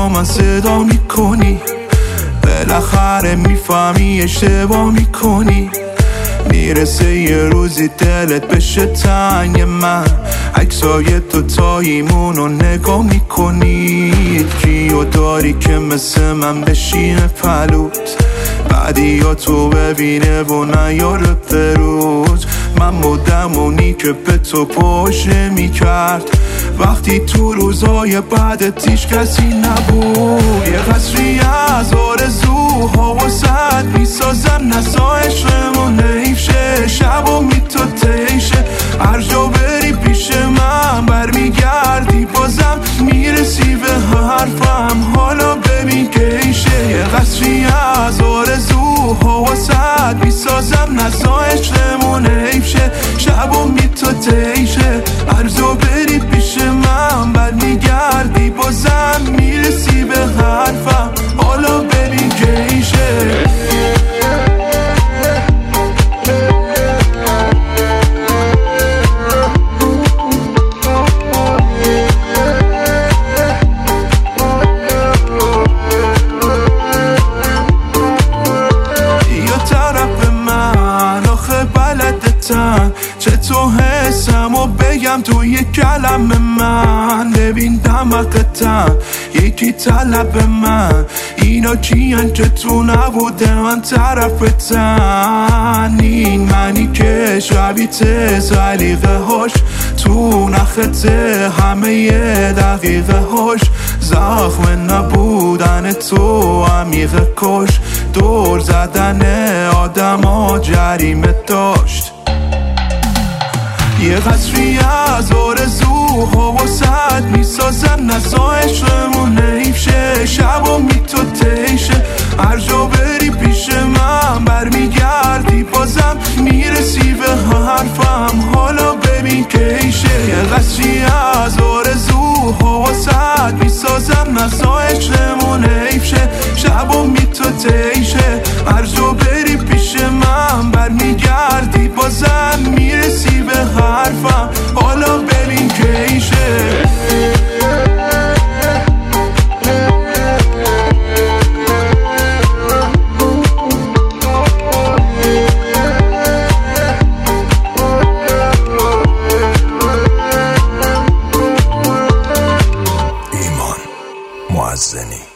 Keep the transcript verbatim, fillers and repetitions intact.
من صدا میکنی، بالاخره میفهمی اشتباه میکنی. میرسه یه روزی دلت بشه تنگ من، عکسای تو تاییمونو نگاه میکنی. کیو داری که مثل من بشینه پلوت، بعدی یا تو ببینه و نیاره بروز. من بودم اونی که به تو پاشه میکرد، وقتی تو روزای بعدت هیچ کسی نبود. یه قصری از آرزوها واسد میسازم، نزا عشقمون حیف شه، شب و می تو تیشه. هر جا بری پیش من برمیگردی، بازم میرسی به حرفم، حالا ببین که ایشه. یه قصری از آرزوها واسد میسازم، نزا عشقمون حیف شه، شب و می تو تیشه. هر جا بری پیش من برمیگردی، بازم میرسی به حرفم، حالا ببین که ایشه. چه تو حسم و بگم تو یک کلمه من، ببین دمقتم یکی طلب من. اینا کیان که تو نبوده من طرفتن، این منی که شبیه سلیقه هاش تو نخته همه یه دقیقه هاش. زخم نبودن تو عمیقه کش، دور زدن آدم ها جریمه داشت. یه قصری از آرزوها واسد میسازم، نزا عشقمون حیف شه، شب و می تو تیشه. هر جا بری پیش من برمیگردی، بازم میرسی به حرفم، حالا ببین که ایشه. یه قصری از آرزوها واسد میسازم، نزا عشقمون حیف شه، شب و می تو تیشه. هر جا بری پیش من برمیگردی، بازم میرسی به حرفم، حالا ببین که ایشه. ایمان معزنی.